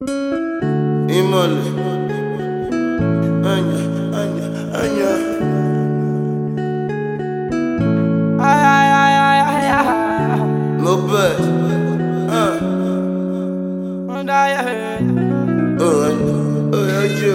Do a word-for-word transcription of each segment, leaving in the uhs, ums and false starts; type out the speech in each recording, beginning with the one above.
Imole, Anya, Anya, Anya. Ay, ay, ay, ay, ay, ay. No bad. Uh. And I heard. Oh, Anya. Oh, Anya.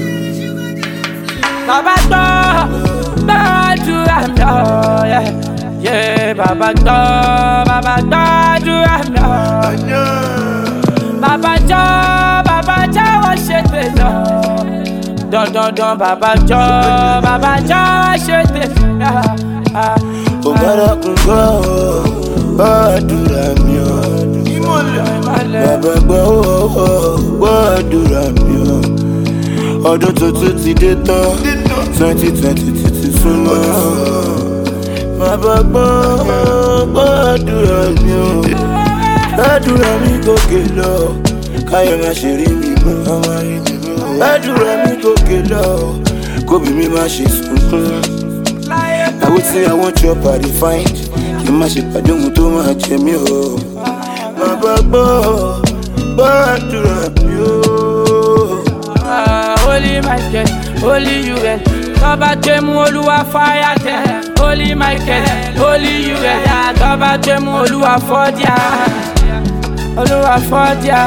Baba Gbo, Baba do am no, yeah, yeah. Baba Gbo, Baba Gbo do am no. Anya. Baba Jo, Baba Jo, what shit they do? Don don don, Baba Jo, Baba Jo, shit they do. O bara kungo, badura mi o. Imole, Baba Gbo, badura mi o. Ọdún tuntun ti dé tán, twenty twenty ti ti súnmọ́. Baba Gbo, badura mi o. Badura mi gòkè lọ, káyọ̀ má ṣe rí mi mọ́. Badura mi gòkè lọ, kóbi mi má ṣe sunkún. I would say I want your body find. You must be pàdé ohun tó máa jẹ mí o. Baba Gbo, badura mi o. Holy Michael, Holy U L, Baba Jemu Oluwa fire there. Holy Michael, Holy U L, Baba Jemu Oluwa for dia, Oluwa for dia.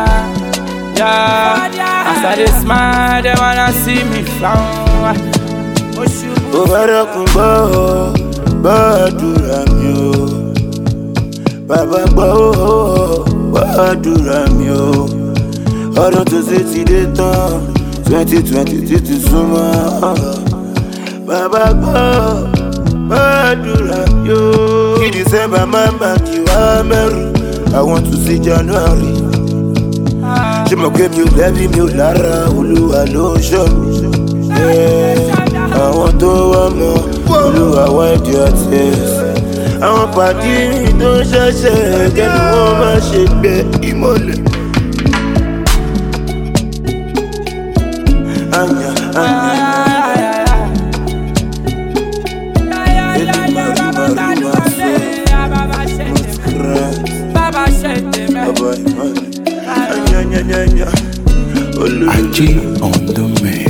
Yeah, as I dey smile, they wanna see me frown. O bara kungo, badura mi o. Baba Gbo, badura mi o. Ọdún tuntun ti dé tán, twenty twenty ti ti súnmọ́. Baba Gbo, badura mi o. Kí December má bà kí wá mẹ́rù, I want to see January. Ṣé mo pé mi ò lẹ́bí mi ò lára, Olúwa ló ń ṣọ́ mi. Àwọn tó wá mọ́, Olúwa wipe their tears. Àwọn pàdé mi tó ń ṣẹ̀ṣẹ̀ kẹ́nu wọn má ṣe gbẹ ìmọ̀lẹ̀. Anya, Anya. Anya, Anya, Anya. I G on the mix.